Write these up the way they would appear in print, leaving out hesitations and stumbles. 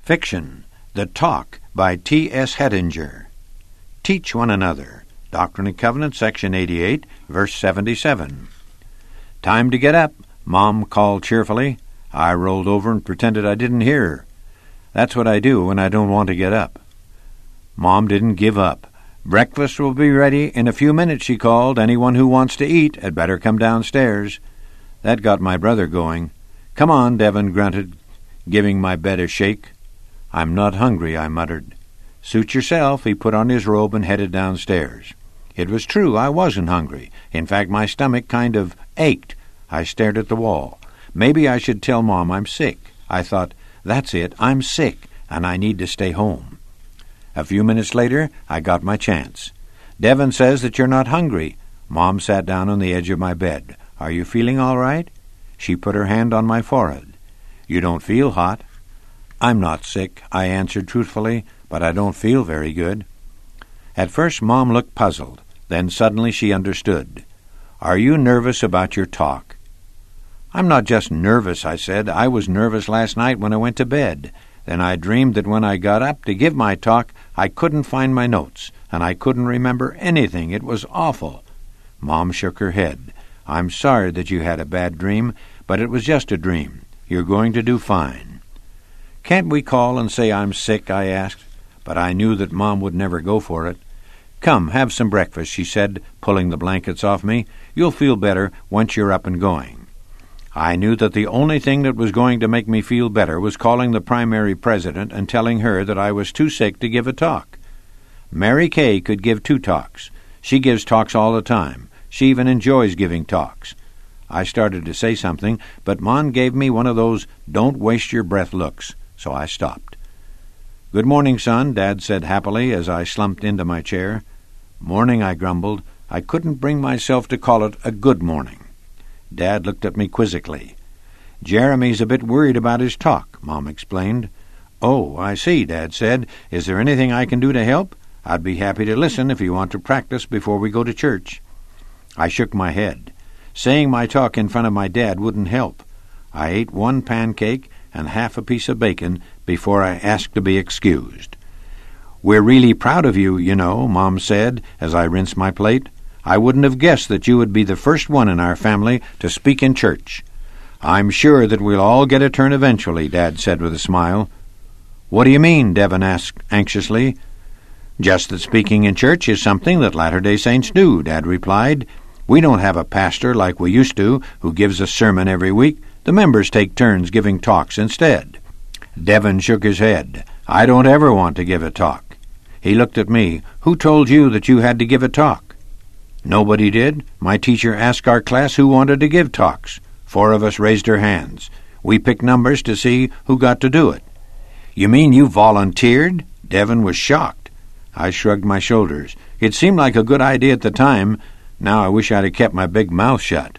Fiction, The Talk by T.S. Hettinger. Teach one another. Doctrine and Covenants, section 88, verse 77. Time to get up, Mom called cheerfully. I rolled over and pretended I didn't hear her. That's what I do when I don't want to get up. Mom didn't give up. Breakfast will be ready in a few minutes, she called. Anyone who wants to eat had better come downstairs. That got my brother going. Come on, Devin grunted, giving my bed a shake. I'm not hungry, I muttered. Suit yourself, he put on his robe and headed downstairs. It was true, I wasn't hungry. In fact, my stomach kind of ached. I stared at the wall. Maybe I should tell Mom I'm sick. I thought, that's it, I'm sick, and I need to stay home. A few minutes later, I got my chance. Devin says that you're not hungry. Mom sat down on the edge of my bed. Are you feeling all right? She put her hand on my forehead. You don't feel hot. I'm not sick, I answered truthfully, but I don't feel very good. At first, Mom looked puzzled. Then suddenly she understood. Are you nervous about your talk? I'm not just nervous, I said. I was nervous last night when I went to bed. Then I dreamed that when I got up to give my talk, I couldn't find my notes, and I couldn't remember anything. It was awful. Mom shook her head. I'm sorry that you had a bad dream, but it was just a dream. You're going to do fine. Can't we call and say I'm sick, I asked, but I knew that Mom would never go for it. Come, have some breakfast, she said, pulling the blankets off me. You'll feel better once you're up and going. I knew that the only thing that was going to make me feel better was calling the primary president and telling her that I was too sick to give a talk. Mary Kay could give 2 talks. She gives talks all the time. She even enjoys giving talks. I started to say something, but Mom gave me one of those don't-waste-your-breath looks, so I stopped. Good morning, son, Dad said happily as I slumped into my chair. Morning, I grumbled. I couldn't bring myself to call it a good morning. Dad looked at me quizzically. Jeremy's a bit worried about his talk, Mom explained. Oh, I see, Dad said. Is there anything I can do to help? I'd be happy to listen if you want to practice before we go to church. I shook my head. Saying my talk in front of my dad wouldn't help. I ate 1 pancake and half a piece of bacon before I asked to be excused. We're really proud of you, you know, Mom said as I rinsed my plate. I wouldn't have guessed that you would be the first one in our family to speak in church. I'm sure that we'll all get a turn eventually, Dad said with a smile. What do you mean? Devin asked anxiously. Just that speaking in church is something that Latter-day Saints do, Dad replied. We don't have a pastor like we used to who gives a sermon every week. The members take turns giving talks instead. Devin shook his head. I don't ever want to give a talk. He looked at me. Who told you that you had to give a talk? Nobody did. My teacher asked our class who wanted to give talks. 4 of us raised our hands. We picked numbers to see who got to do it. You mean you volunteered? Devin was shocked. I shrugged my shoulders. It seemed like a good idea at the time. Now I wish I'd have kept my big mouth shut.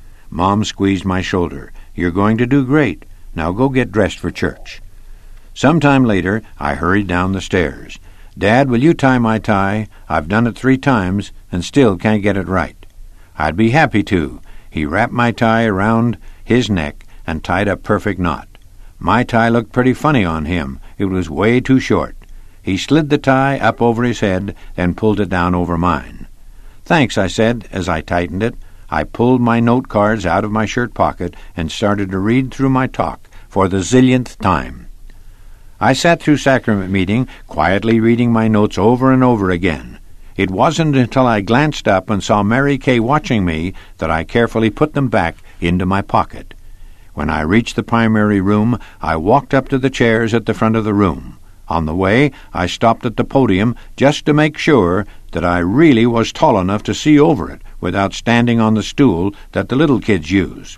Mom squeezed my shoulder. You're going to do great. Now go get dressed for church. Some time later, I hurried down the stairs. Dad, will you tie my tie? I've done it 3 times and still can't get it right. I'd be happy to. He wrapped my tie around his neck and tied a perfect knot. My tie looked pretty funny on him. It was way too short. He slid the tie up over his head, then pulled it down over mine. Thanks, I said as I tightened it. I pulled my note cards out of my shirt pocket and started to read through my talk for the zillionth time. I sat through sacrament meeting, quietly reading my notes over and over again. It wasn't until I glanced up and saw Mary Kay watching me that I carefully put them back into my pocket. When I reached the primary room, I walked up to the chairs at the front of the room. On the way, I stopped at the podium just to make sure that I really was tall enough to see over it without standing on the stool that the little kids use.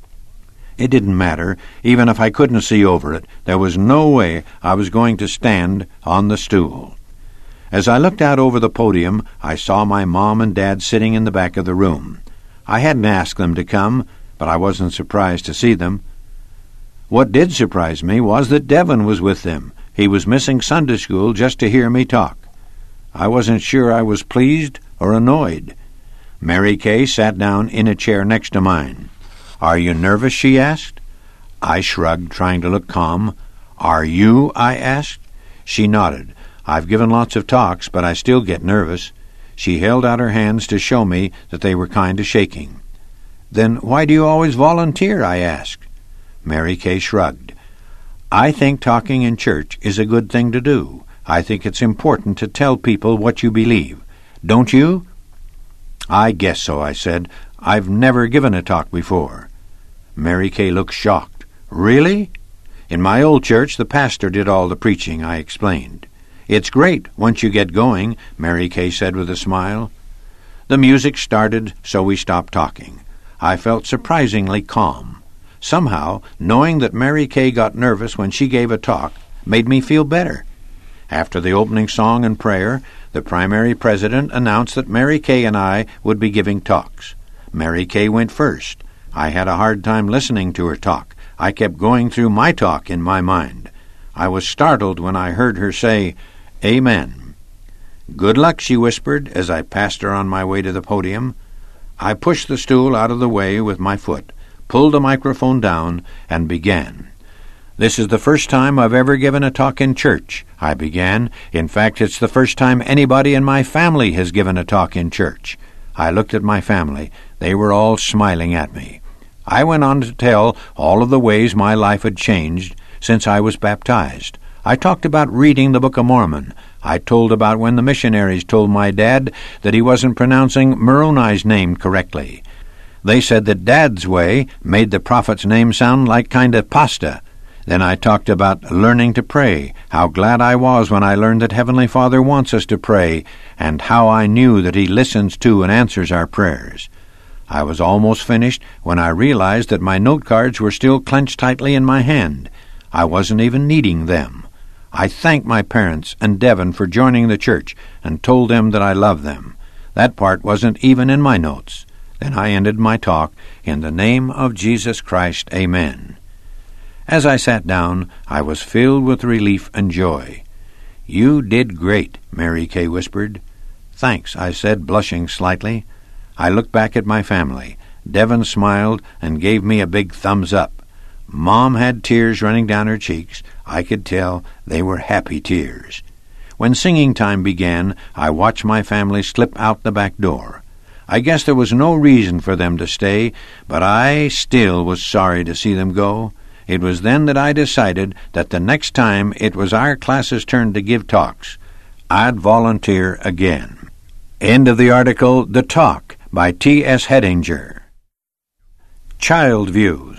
It didn't matter. Even if I couldn't see over it, there was no way I was going to stand on the stool. As I looked out over the podium, I saw my Mom and Dad sitting in the back of the room. I hadn't asked them to come, but I wasn't surprised to see them. What did surprise me was that Devin was with them. He was missing Sunday school just to hear me talk. I wasn't sure I was pleased or annoyed. Mary Kay sat down in a chair next to mine. Are you nervous? She asked. I shrugged, trying to look calm. "Are you?" I asked. She nodded. "I've given lots of talks, but I still get nervous." She held out her hands to show me that they were kind of shaking. "Then why do you always volunteer?" I asked. Mary Kay shrugged. "I think talking in church is a good thing to do. I think it's important to tell people what you believe. Don't you?" "I guess so," I said. "I've never given a talk before." Mary Kay looked shocked. "Really?" "In my old church, the pastor did all the preaching," I explained. "It's great once you get going," Mary Kay said with a smile. The music started, so we stopped talking. I felt surprisingly calm. Somehow, knowing that Mary Kay got nervous when she gave a talk made me feel better. After the opening song and prayer, the primary president announced that Mary Kay and I would be giving talks. Mary Kay went first. I had a hard time listening to her talk. I kept going through my talk in my mind. I was startled when I heard her say, "Amen." "Good luck," she whispered as I passed her on my way to the podium. I pushed the stool out of the way with my foot, pulled the microphone down, and began. "This is the first time I've ever given a talk in church," I began. "In fact, it's the first time anybody in my family has given a talk in church." I looked at my family. They were all smiling at me. I went on to tell all of the ways my life had changed since I was baptized. I talked about reading the Book of Mormon. I told about when the missionaries told my dad that he wasn't pronouncing Moroni's name correctly. They said that Dad's way made the prophet's name sound like kind of pasta. Then I talked about learning to pray, how glad I was when I learned that Heavenly Father wants us to pray, and how I knew that He listens to and answers our prayers. I was almost finished when I realized that my note cards were still clenched tightly in my hand. I wasn't even needing them. I thanked my parents and Devin for joining the church and told them that I loved them. That part wasn't even in my notes. Then I ended my talk, "In the name of Jesus Christ, Amen." As I sat down, I was filled with relief and joy. "You did great," Mary Kay whispered. "Thanks," I said, blushing slightly. I looked back at my family. Devin smiled and gave me a big thumbs up. Mom had tears running down her cheeks. I could tell they were happy tears. When singing time began, I watched my family slip out the back door. I guess there was no reason for them to stay, but I still was sorry to see them go. It was then that I decided that the next time it was our class's turn to give talks, I'd volunteer again. End of the article, The Talk, by T.S. Hedinger. Child Views.